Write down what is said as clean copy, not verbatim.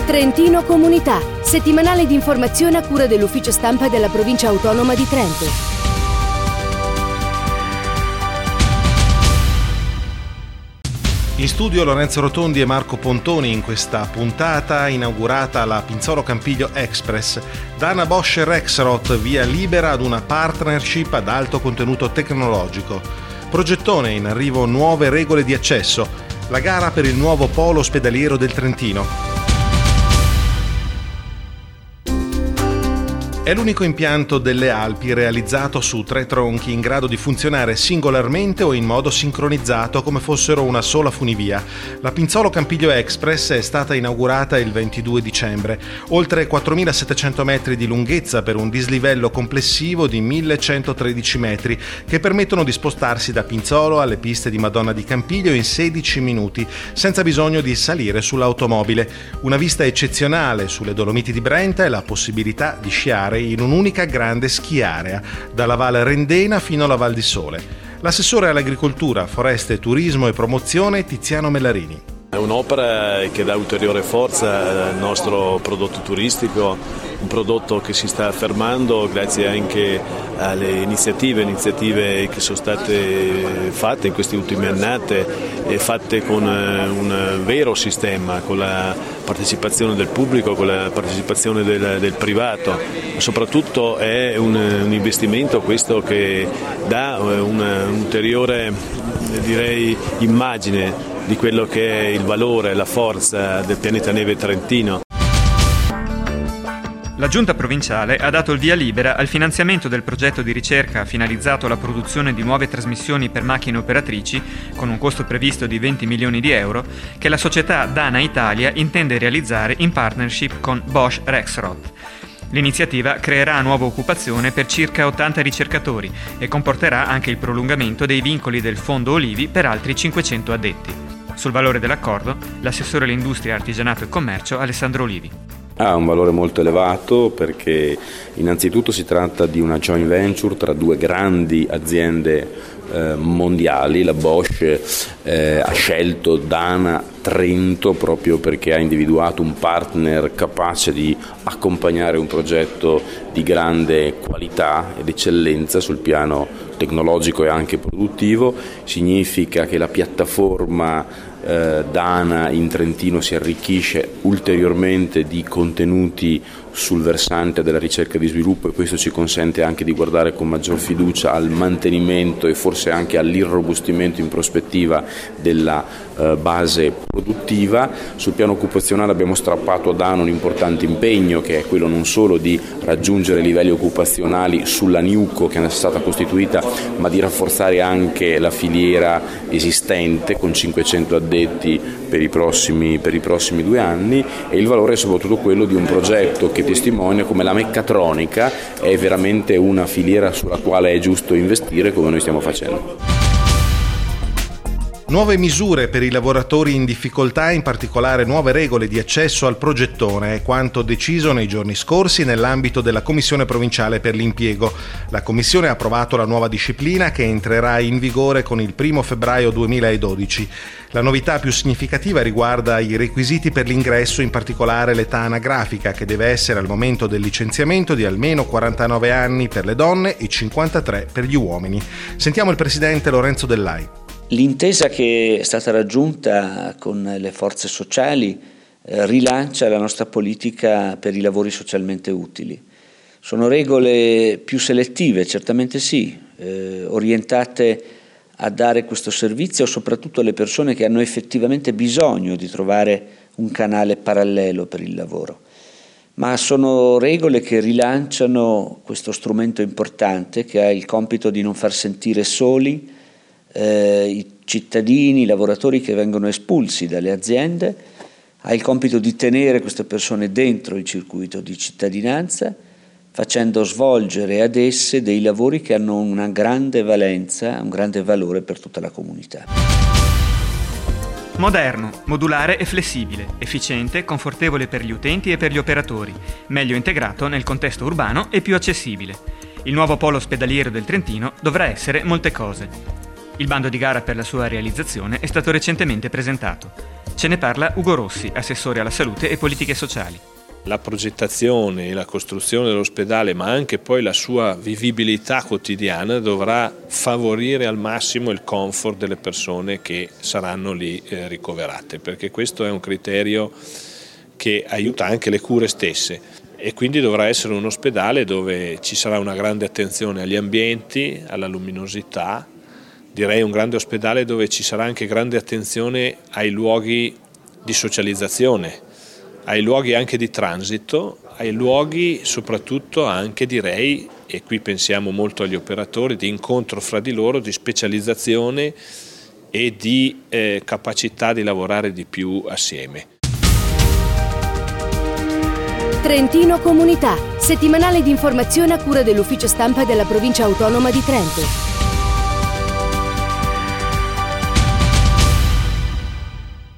Trentino Comunità, settimanale di informazione a cura dell'Ufficio Stampa della Provincia Autonoma di Trento. In studio Lorenzo Rotondi e Marco Pontoni. In questa puntata inaugurata la Pinzolo Campiglio Express. Dana Bosch Rexroth via libera ad una partnership ad alto contenuto tecnologico. Progettone, in arrivo nuove regole di accesso. La gara per il nuovo polo ospedaliero del Trentino. È l'unico impianto delle Alpi realizzato su 3 tronchi in grado di funzionare singolarmente o in modo sincronizzato come fossero una sola funivia. La Pinzolo Campiglio Express è stata inaugurata il 22 dicembre. Oltre 4.700 metri di lunghezza per un dislivello complessivo di 1.113 metri che permettono di spostarsi da Pinzolo alle piste di Madonna di Campiglio in 16 minuti, senza bisogno di salire sull'automobile. Una vista eccezionale sulle Dolomiti di Brenta e la possibilità di sciare in un'unica grande schiarea, dalla Val Rendena fino alla Val di Sole. L'assessore all'agricoltura, foreste, turismo e promozione Tiziano Mellarini. È un'opera che dà ulteriore forza al nostro prodotto turistico, un prodotto che si sta affermando grazie anche alle iniziative che sono state fatte in queste ultime annate e fatte con un vero sistema, con la partecipazione del pubblico, con la partecipazione del privato. Soprattutto è un investimento questo che dà un'ulteriore, immagine di quello che è il valore, la forza del pianeta neve trentino. La Giunta provinciale ha dato il via libera al finanziamento del progetto di ricerca finalizzato alla produzione di nuove trasmissioni per macchine operatrici, con un costo previsto di 20 milioni di euro, che la società Dana Italia intende realizzare in partnership con Bosch Rexroth. L'iniziativa creerà nuova occupazione per circa 80 ricercatori e comporterà anche il prolungamento dei vincoli del Fondo Olivi per altri 500 addetti. Sul valore dell'accordo, l'assessore all'industria, artigianato e commercio Alessandro Olivi. Ha un valore molto elevato perché innanzitutto si tratta di una joint venture tra 2 grandi aziende mondiali. La Bosch ha scelto Dana Trento proprio perché ha individuato un partner capace di accompagnare un progetto di grande qualità ed eccellenza sul piano tecnologico e anche produttivo. Significa che la piattaforma Dana in Trentino si arricchisce ulteriormente di contenuti sul versante della ricerca e di sviluppo, e questo ci consente anche di guardare con maggior fiducia al mantenimento e forse anche all'irrobustimento in prospettiva della base produttiva. Sul piano occupazionale abbiamo strappato a Dana un importante impegno, che è quello non solo di raggiungere livelli occupazionali sulla Niuco che è stata costituita, ma di rafforzare anche la filiera esistente con 500 addetti per i prossimi 2 anni, e il valore è soprattutto quello di un progetto che testimonia come la meccatronica è veramente una filiera sulla quale è giusto investire, come noi stiamo facendo. Nuove misure per i lavoratori in difficoltà, in particolare nuove regole di accesso al progettone, è quanto deciso nei giorni scorsi nell'ambito della Commissione Provinciale per l'Impiego. La Commissione ha approvato la nuova disciplina che entrerà in vigore con il 1 febbraio 2012. La novità più significativa riguarda i requisiti per l'ingresso, in particolare l'età anagrafica, che deve essere al momento del licenziamento di almeno 49 anni per le donne e 53 per gli uomini. Sentiamo il presidente Lorenzo Dellai. L'intesa che è stata raggiunta con le forze sociali rilancia la nostra politica per i lavori socialmente utili. Sono regole più selettive, certamente sì, orientate a dare questo servizio soprattutto alle persone che hanno effettivamente bisogno di trovare un canale parallelo per il lavoro. Ma sono regole che rilanciano questo strumento importante che ha il compito di non far sentire soli i cittadini, i lavoratori che vengono espulsi dalle aziende, ha il compito di tenere queste persone dentro il circuito di cittadinanza, facendo svolgere ad esse dei lavori che hanno una grande valenza, un grande valore per tutta la comunità. Moderno, modulare e flessibile, efficiente, confortevole per gli utenti e per gli operatori, meglio integrato nel contesto urbano e più accessibile. Il nuovo polo ospedaliero del Trentino dovrà essere molte cose. Il bando di gara per la sua realizzazione è stato recentemente presentato. Ce ne parla Ugo Rossi, assessore alla salute e politiche sociali. La progettazione e la costruzione dell'ospedale, ma anche poi la sua vivibilità quotidiana, dovrà favorire al massimo il comfort delle persone che saranno lì ricoverate, perché questo è un criterio che aiuta anche le cure stesse, e quindi dovrà essere un ospedale dove ci sarà una grande attenzione agli ambienti, alla luminosità, direi un grande ospedale dove ci sarà anche grande attenzione ai luoghi di socializzazione, ai luoghi anche di transito, ai luoghi soprattutto anche, direi, e qui pensiamo molto agli operatori, di incontro fra di loro, di specializzazione e di capacità di lavorare di più assieme. Trentino Comunità, settimanale di informazione a cura dell'ufficio stampa della provincia autonoma di Trento.